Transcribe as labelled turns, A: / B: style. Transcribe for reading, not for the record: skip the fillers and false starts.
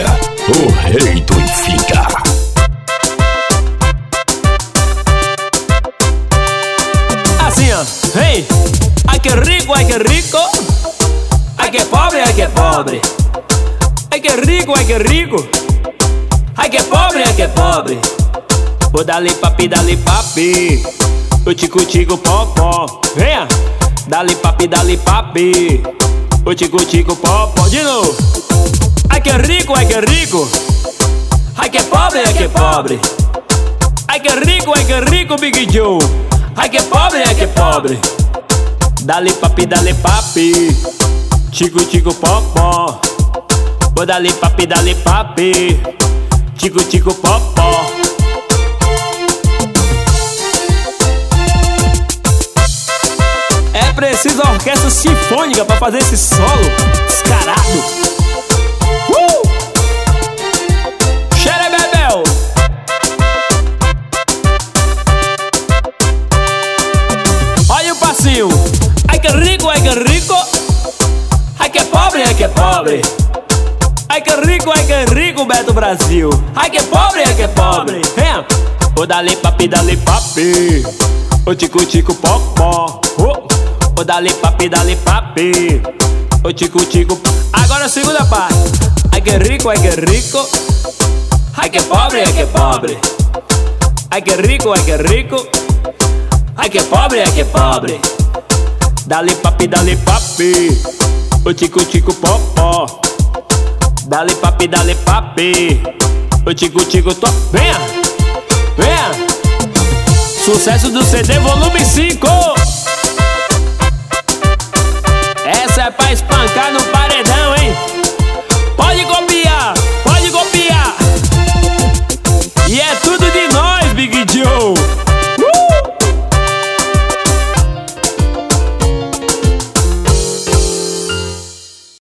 A: o rei do Finca.
B: Assim, ó, hey, ai que rico, ai que rico. Ai que pobre, ai que pobre. Ai que rico, ai que rico. Ai que pobre, ai que pobre. Vou dali papi, o tico pó pó. Venha, dali papi, o tico pó pó. De novo. Ai que rico, ai que rico. Ai que pobre, ai que pobre. Ai que rico, Big Joe. Ai que pobre. Dali papi, tico pó pó. Vou dali papi, tico pó pó. É preciso uma orquestra sinfônica pra fazer esse solo descarado. Xerebebel. Olha o passinho. Ai que rico, ai que rico. Ai que pobre, ai que pobre. Ai que rico, Beto Brasil. Ai que pobre. Venha. O dali papi, o tico pó pó. O dali papi, o tico. Agora a segunda parte. Ai que rico, ai que rico. Ai que pobre, ai que pobre. Ai que rico, ai que rico. Ai que pobre. Dali papi, o tico pó pó. Dali papi, o tico to. Venha, venha. Sucesso do CD volume 5. Essa é pra espancar no paredão.